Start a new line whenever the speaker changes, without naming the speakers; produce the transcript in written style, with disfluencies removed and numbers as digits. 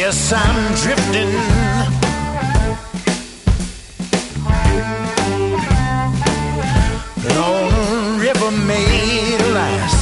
guess I'm drifting on a river made of ice.